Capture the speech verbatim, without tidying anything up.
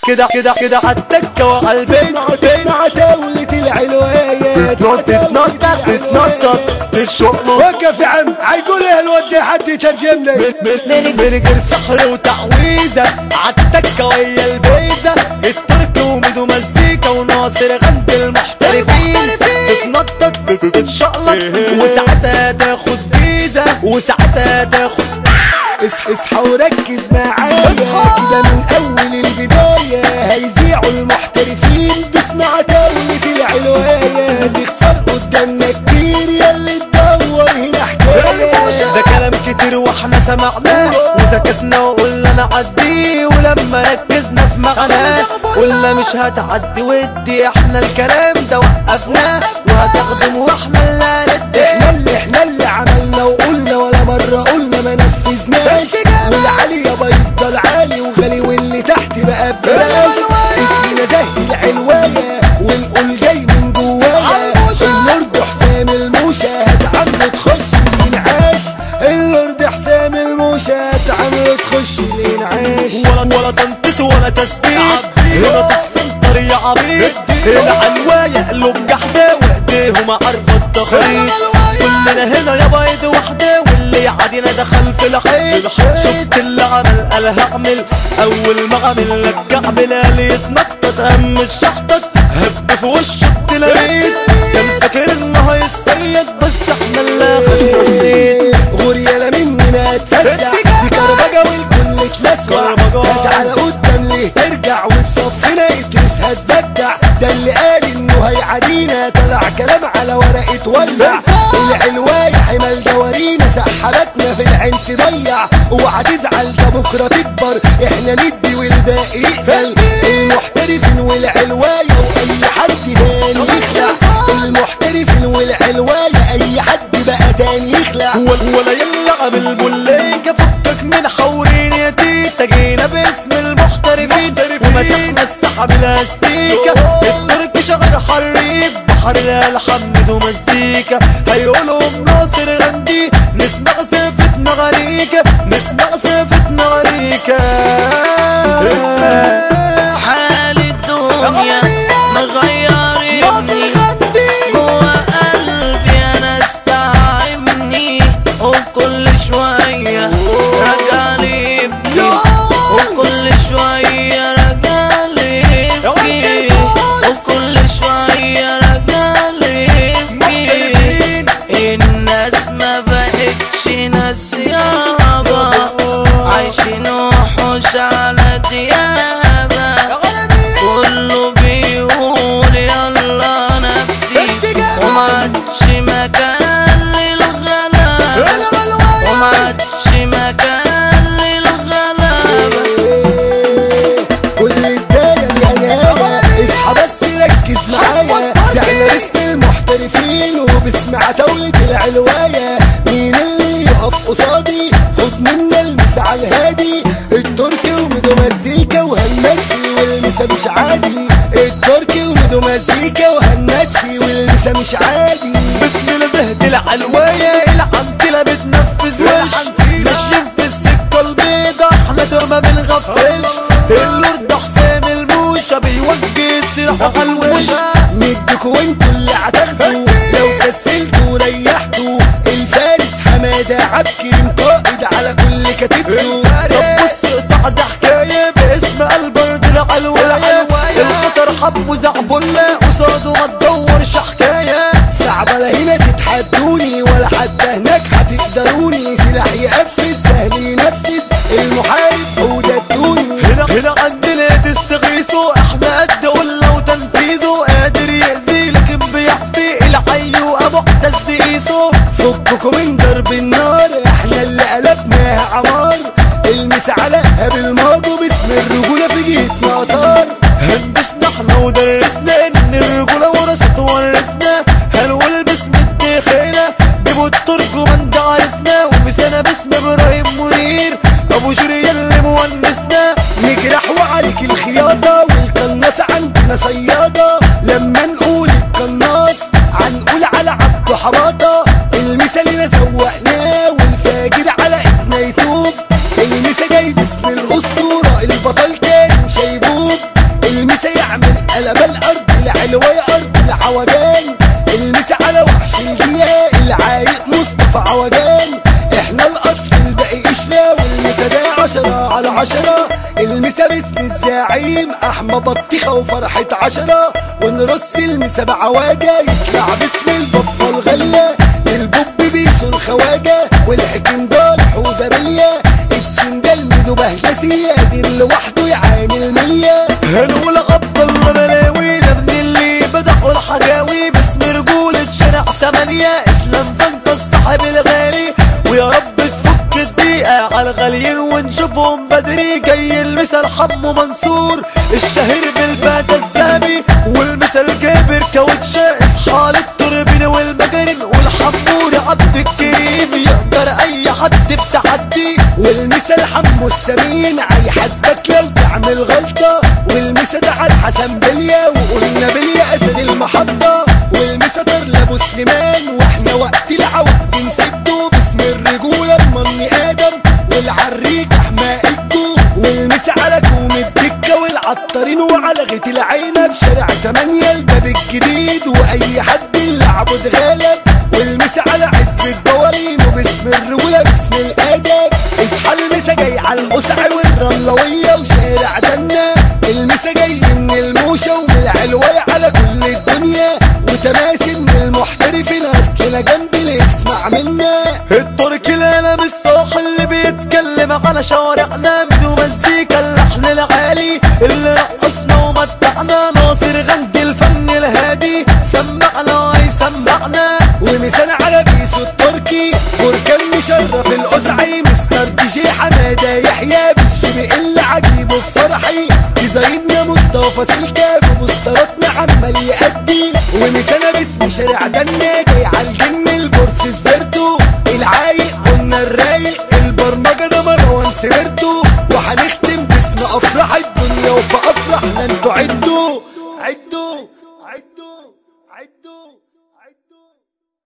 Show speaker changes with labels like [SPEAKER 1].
[SPEAKER 1] كده كده كده عالتكة وعالبيت
[SPEAKER 2] اسمع دولة العلويات
[SPEAKER 1] تتنطط تتنطط تتشقلط.
[SPEAKER 2] وقف يا عم هيقول ايه الواد حد يترجم لي.
[SPEAKER 1] من غير سحر وتعويذة عالتكة ويا البيزة الترك وميدو مزيكا وناصر غند المحترفين. تتنطط تتشقلط وساعتها تاخد فيزا وساعتها تاخد.
[SPEAKER 2] اصحى اصحى وركز معايا كده من اول البداية هيذيعوا المحترفين باسمع دولة العلوية. تخسر قدامنا كتير ياللي تدور هنا حكاية.
[SPEAKER 1] ده كلام كتير واحنا سمعناه وسكتنا وقلنا نعديه ولما ركزنا في معناه قلنا مش هتعدي ودي احنا الكلام ده وقفناه وهتخدم واحنا اللي هندي.
[SPEAKER 2] احنا اللي احنا اللي عملنا وقلنا ولا مرة قلنا ما نفذناش. والعالي يابا يفضل عالي وغالي واللي تحت بقى ببلاش. اسمنا زهد العلواية ونقول جاي من جوايا. اللورد حسام الموشة هتعمله تخش الانعاش. اللورد حسام الموشة هتعمله تخش الانعاش.
[SPEAKER 1] ولا ولا تنطيط ولا تسبيح هنا تتسنطر يا عبيد. هنا عنواية قلوب جحدة وايديهم عارفة التخريط. كلنا هنا يابا ايد واحدة واللي يعادينا دخل في الحيط. شفت اللي عمل قال هعمل اول ما عمل لك كعبل اللي يتنطط هم الشحطط هب في وش التلاميذ. كان فاكر انه هيتصيد بس احنا اللي اخدنا الصيد.
[SPEAKER 2] غوريالا مننا اتفزع دي كربجة والكل اتلسوع. هتعالى قدام ليه ترجع وفي صفنا ادريس هتبدع. ده اللي قال انه هيعادينا طلع كلام على ورقة ولع. العلواية حمل دوارينا سحبتنا في العين تضيع. اوعى تزعل ده بكرة تكبر احنا ندي والباقي يقبل. المحترفين والعلواية واي حد تاني يخلع. المحترفين والعلواية اي حد بقى تاني يخلع.
[SPEAKER 1] ولا يلعب البوليكة فكك من حورين يا تيتا. جينا باسم المحترفين ومسحنا السحب الاستيكة. الترك شغل حريف بحر الحمد ومزيكا. هيقولوا ناصر غندي نسمع صفتنا غريكة نسمع صفتنا غريكة.
[SPEAKER 3] حال الدنيا مغيرني جوا قلبي انا استعمني وكل شوية رجالي يبكي وكل شوية رجالي يبكي وكل شوية رجالي يبكي. الناس ما بقتش ناس يابا عايشين وحوش على ديابة. كله بيقول يلا نفسي ومعادش مكان للغلابة ومعادش مكان للغلابة.
[SPEAKER 2] كل الداية اليانية اصحى بس ركز معايا. زعنا اسم المحترفين وبسمع دولة العلواية. مين اللي يقف قصادي خد منا المسا على الهادي. التركي وميدو مزيكا وهنسي والمسا مش عادي. التركي وميدو مزيكا وهنسي والمسا مش عادي.
[SPEAKER 1] بسم الله زهد العلواية العنتلة بتنفذ وش ماشيين في السكة البيضة احنا تهمة بنغفلش. اللورد حسام الموشة بيوجه السلاح على الوش.
[SPEAKER 2] ندكوا وانتوا اللي هتاخدوا لو كسلتوا ريحتوا. الفارس حمادة عبكريم قائد على كل كتيبته.
[SPEAKER 1] طب بص اقطع ده حكاية باسم البرد العلواية. الخطر حب وزعبلة قصاده ما تدورش حكاية.
[SPEAKER 2] صعبة هنا تتحدوني ولا حتى هناك هتقدروني. سلاح يقفز سهل ينفذ المحارب عودة الدوني.
[SPEAKER 1] هنا هنا عندنا تستغيثوا احنا قد قلنا وتنفيذه قادر يأذي لكن بيحفي الحي وابو اعتز قيسه.
[SPEAKER 2] فككوا من درب النار احنا اللي قلبناها عمار. المس عليها بالماضي باسم الرجولة في جيتنا اثار.
[SPEAKER 1] هندسنا احنا ودرسنا ان الرجولة ورثت ورثنا. هنقول باسم الدخيلة بيبو الترجمان ده عرسنا. ومسانا باسم ابراهيم منير ابو جري اللي مونسنا.
[SPEAKER 2] نجرح وعليك الخياطة والقناص عندنا صيادة. لما نقول القناص هنقول على عبده حباطة. المثال سوقناه والفاجر على ايدنا يتوب. المسا جاي باسم الاسطورة البطل كان شيبوب. عشرة. المسا باسم الزعيم احمى بطيخة وفرحة عشرة. ونرص المسا بعواجة يطلع باسم البفة الغالية. البوب بيسو الخواجة والحكم دار حودة بلية. السندال ميدو بهجسية قادر لوحده يعامل مية.
[SPEAKER 1] هنقول عبد الله بلاوي ده من اللي بدحوا الحجاوي باسم رجولة شارع تمانية. اسلام فانت الصاحب الغالي ويا رب تفك الدقيقة على الغاليين ونشوفهم بدري. جاي المثل حمو منصور الشهير بالفاتة الزابي والمثل جابر كاوتشا اصحى للتوربين والمجارين والحمور عبد الكريم يقدر اي حد بتحدي.
[SPEAKER 2] والمثل حمو السمين هيحاسبك لو تعمل غلطة. والمثل ده على حسن بليا وقلنا بليا اسد المحطة. والمثل طرل ابو سليمان واحنا وقت العود بنسده باسم الرجولة المني ادم والعريك احماء الجو. والمثل على كوم الدكة والعطارين وعلى غيت العينة بشارع تمانية الباب الجديد واي حد اللي عبد غالب. والمثل على عزب الدورين وباسم الرجولة باسم الادب. اصحى المسا جاي على القسع والرملوية وشارع دنا. المسا جاي من الموشة ومن العلوية على كل الدنيا. وتماسي من المحترفين اصلنا جنب اللي يسمع منا.
[SPEAKER 1] التركي القلم الصاح اللي بيتكلم على شوارعنا بدو مزيكا اللحن العالي اللي رقصنا ومتعنا. ناصر غندي الفن الهادي سمعنا ويسمعنا.
[SPEAKER 2] ومثال على بيسو التركي بركان مشرف القزعي. مستر دي جي حماده يحيى بالشبق اللي عجيبه في فرحي. ديزايننا مصطفى سلكا ببوستراتنا عمال يأدي. ومثال باسم شارع دنا جاي عالجن البورس سبرتو. العايق قلنا الرايق البرمجه ده مروان سبرتو. وهنختم باسم افراح الدنيا وفي افراحنا انتوا عدوا عدوا عدوا عدوا.